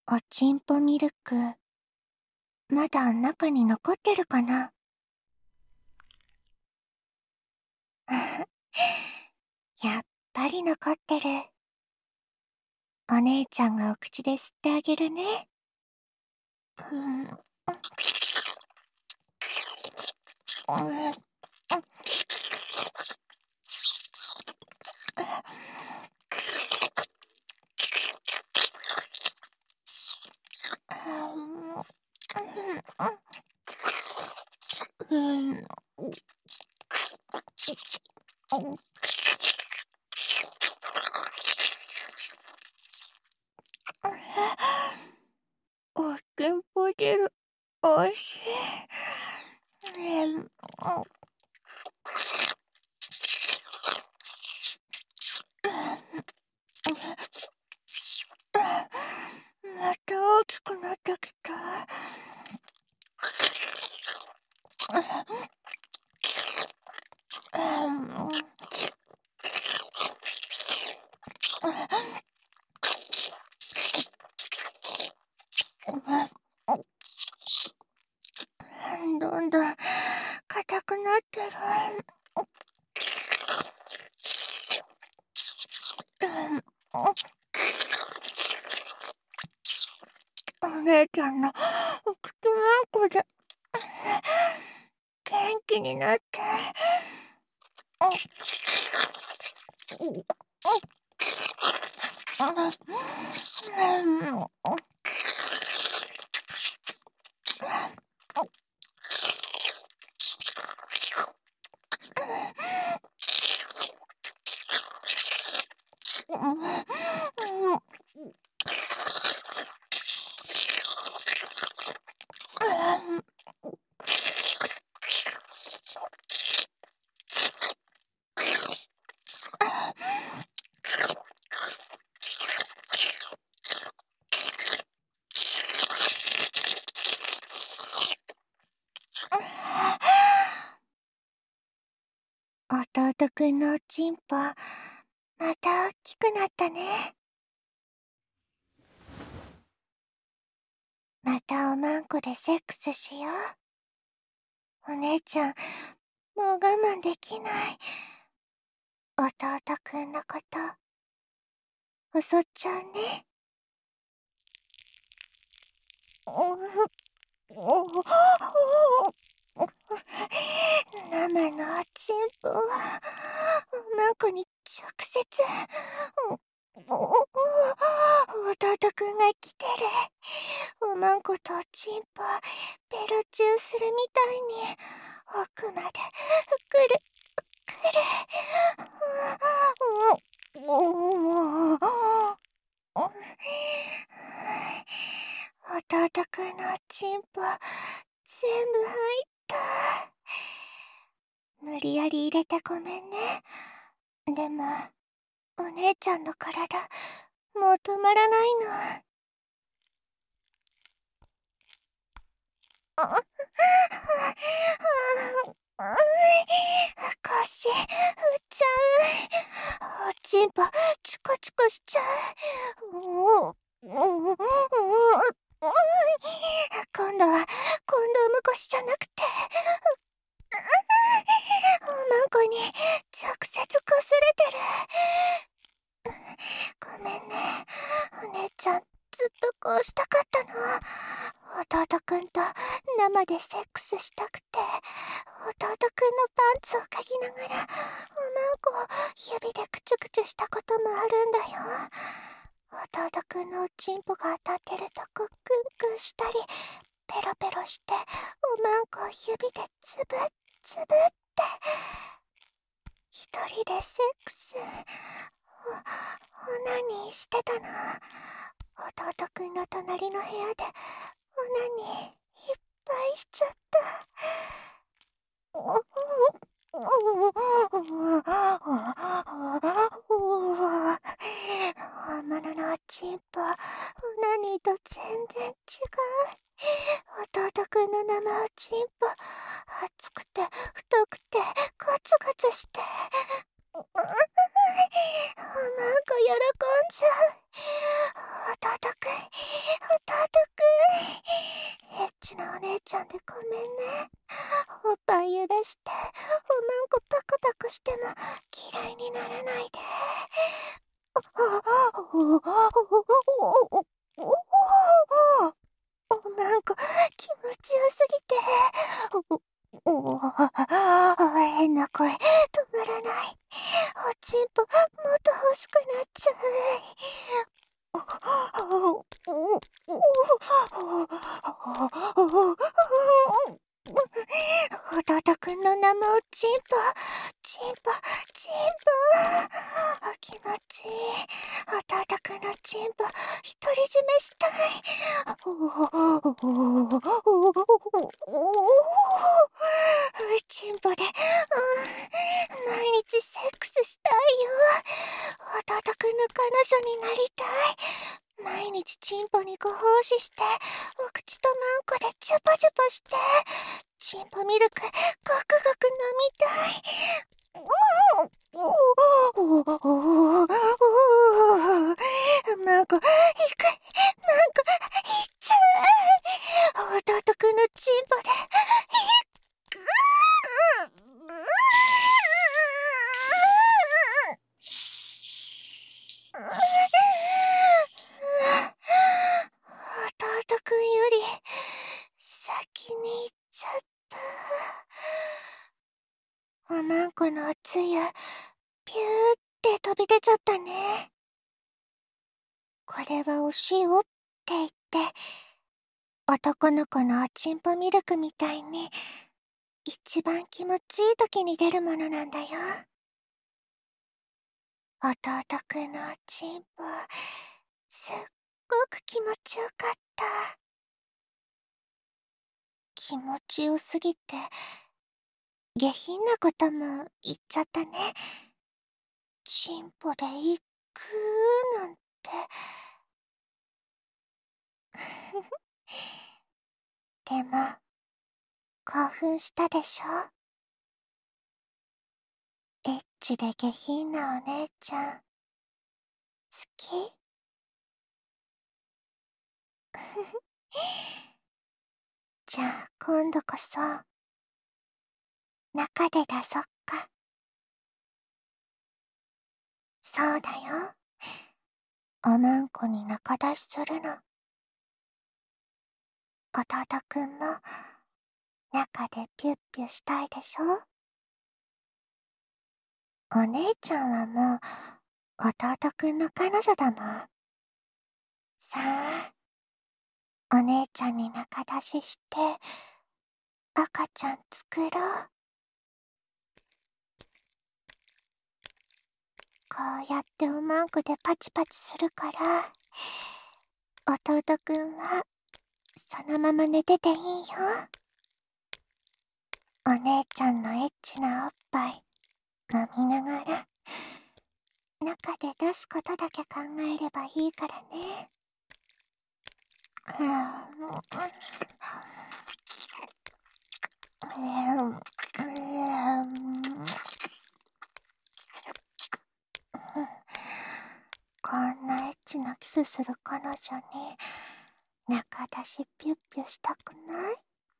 おちんぽミルク、まだ中に残ってるかな。やっぱり残ってる。お姉ちゃんがお口で吸ってあげるね。うん、うん、うん、おちんぽ汁、おいしい。また大きくなってきた。どんどん硬くなってる。お姉ちゃんのお口まんこで元気になって。弟くんのおちんぽ、また大きくなったね。またおまんこでセックスしよう。お姉ちゃん、もう我慢できない。弟くんのこと、襲っちゃうね。生のおちんぽ、おまんこに直接。弟くんが来てる。おまんことおちんぽ、ベロチューするみたいに、奥まで、くる、くる。弟くんのおちんぽ、全部入った。無理やり入れてごめんね。でも、お姉ちゃんの体、もう止まらないの。腰、振っちゃう。おちんぽ、チコチコしちゃう。今度は、むこしじゃなくて、おまんこに直接こすれてる。ごめんね、お姉ちゃん、ずっとこうしたかったの。弟くんと生でセックスしたくて、弟くんのパンツを嗅ぎながら、おまんこを指でクチュクチュしたこともあるんだよ。弟くんのおちんぽが当たってるとこクンクンしたり、ペロペロして、おまんこを指でつぶっつぶって、一人でセックス、オナニーしてたの。弟くんの隣の部屋で、オナニーいっぱいしちゃった。本物のおちんぽ、オナニーと全然違う。弟くんの生おちんぽ、熱くて太くてガツガツして、 喜んじゃう。弟くん、エッチなお姉ちゃんでごめんね。おっぱい揺らして、おまんこパクパクしても嫌いにならないで。おまんこ気持ちよすぎて。変な声止まらない。おちんぽもっと欲しくなっちゃう。弟くんの生おちんぽ、ちんぽ、ちんぽ。気持ちいい。弟くんのちんぽ、独り占めしたい。ちんぽで、毎日セックスしたいよ。弟くんの彼女になりたい。毎日チンポにご奉仕して、お口とマンコでチュパチュパして、チンポミルクごくごく飲みたい。マンコ、いく、マンコ、いっちゃう。弟くんのチンポで、弟くんより先に行っちゃった。おまんこのおつゆピューって飛び出ちゃったね。これはお塩って言って、男の子のおちんぽミルクみたいに一番気持ちいい時に出るものなんだよ。弟くんのおちんぽすっごく気持ちよかった。気持ちよすぎて下品なことも言っちゃったね。チンポで行くなんて。でも興奮したでしょ。エッチで下品なお姉ちゃん好き？じゃあ今度こそ中で出そっか。そうだよ。おまんこに中出しするの。弟くんも中でピュッピュしたいでしょ。お姉ちゃんはもう弟くんの彼女だもん。さあ、お姉ちゃんに中出しして赤ちゃん作ろう。こうやっておまんこでパチパチするから、弟くんはそのまま寝てていいよ。お姉ちゃんのエッチなおっぱい飲みながら中で出すことだけ考えればいいからね。こんなエッチなキスする彼女に中出しピュッピュしたくない？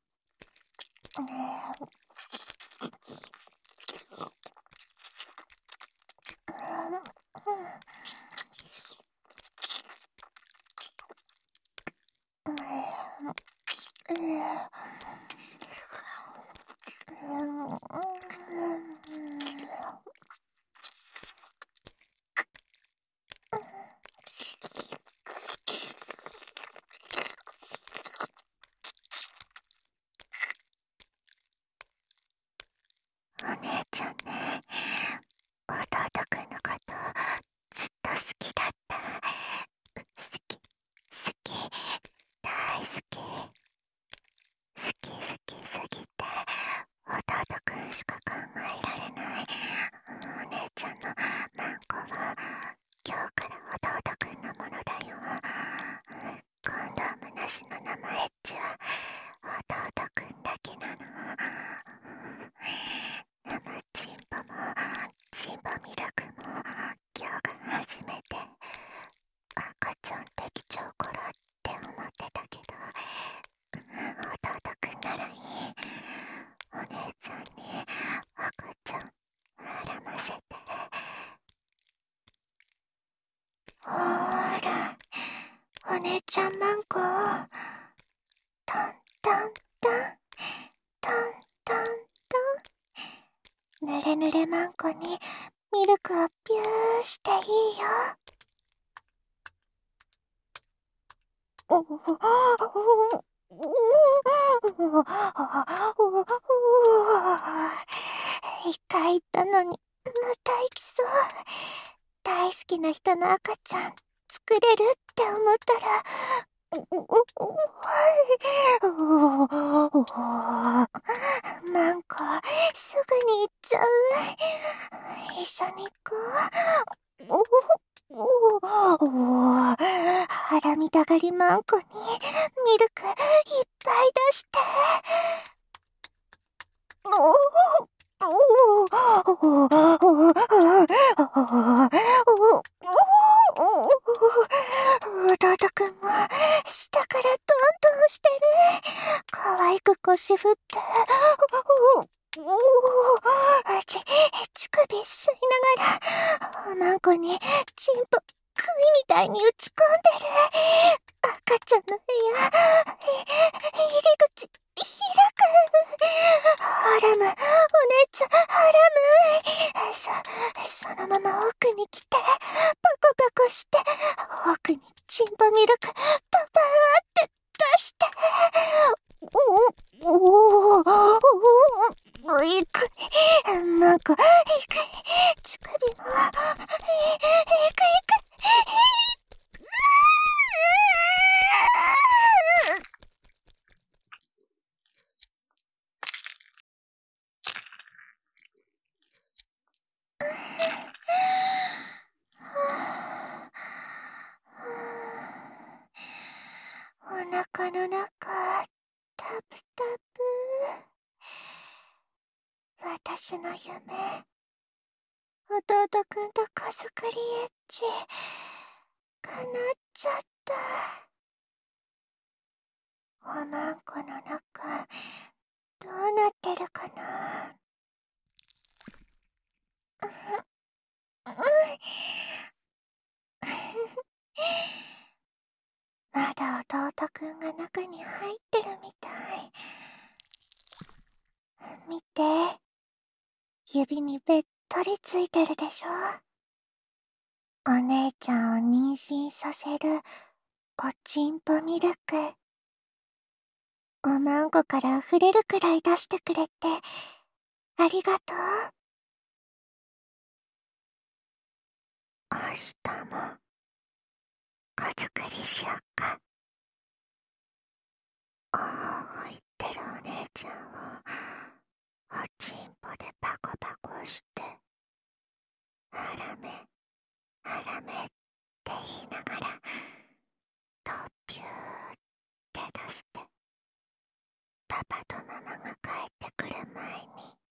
お姉ちゃんね、弟くんのことずっと好きだった。好き、好き、大好き。好きすぎて弟くんしか考えらお姉ちゃんマンコをトントントントントントン、ぬれぬれマンコにミルクをピューしていいよ。一回言ったのにまた行きそう。大好きな人の赤ちゃん作れるって思ったら、マンコすぐに行っちゃう。一緒に行こう。ハラミたがりマンコにミルクいっぱい出して。弟くんも下からトントンしてる。可愛く腰振って。乳首吸いながらマンコにチンポ杭みたいに打ち込んでる。赤ちゃんの部屋入り口開く。ハラム、お姉ちゃん、ハラム。そのまま奥に来て、パコパコして、奥にチンポミルク、パパーって出して。いくい。なんか、いくい。乳首も、いくいく。お腹の中、タプタプ。私の夢、弟くんと手作りエッチ、叶っちゃった。おまんこの中、どうなってるかな。まだ弟くんが中に入ってるみたい。見て、指にべっとりついてるでしょ。お姉ちゃんを妊娠させるおちんぽミルク。おまんこから溢れるくらい出してくれてありがとう。明日も手作りしよっか。言ってるお姉ちゃんをおちんぽでパコパコしてハラメハラメって言いながらとピューって出して、パパとママが帰ってくる前に